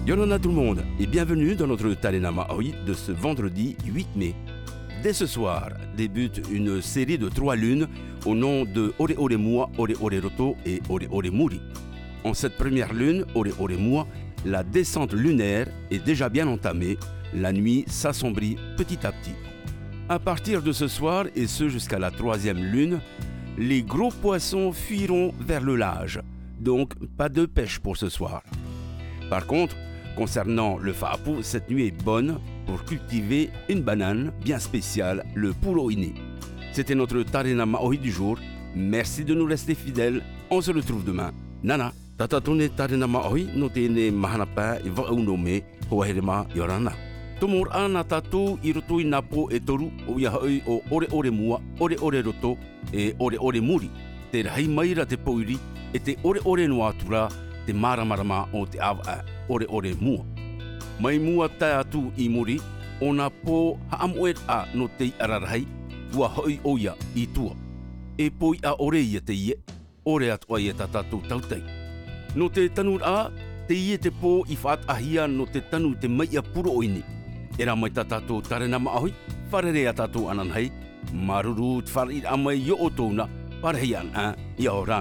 Yorona tout le monde et bienvenue dans notre Tarena Maori de ce vendredi 8 mai. Dès ce soir débute une série de 3 lunes au nom de Ore Ore Mua, Ore Ore Roto et Ore Ore Muri. En cette première lune, Ore Ore Mua, la descente lunaire est déjà bien entamée, la nuit s'assombrit petit à petit. À partir de ce soir et ce jusqu'à la 3e lune, les gros poissons fuiront vers le large, donc pas de pêche pour ce soir. Par contre, concernant le fa'apu, cette nuit est bonne pour cultiver une banane bien spéciale, le puroini. C'était notre Tarena Maori du jour. Merci de nous rester fidèles. On se retrouve demain. Nana, tatatone Tarena Maori no tene mahanapa I va'aunome hoaherema Yorana. Tomor ana tatou I roto I napo e toru o ia hoi o Ore Ore Mua, Ore Ore Roto e Ore Ore Muri. Te rahi maira te poiri e te Ore Ore no atura te maramarama o te awa Ore Ore Mua. Mai mua tai atu I muri, ona po haamoet a no te ararahai, tua hoi oia I tua. E poi a ore ia te ie, ore atua ia tatatou tautei. No te tanur a, te ie te po I whaat ahia no te tanu te maia puro oini. Era mai tatatou Tarena Maori, wharere a tatou ananhei, maruru te wharir a mai yo o tōna, parehi an a, ia ora.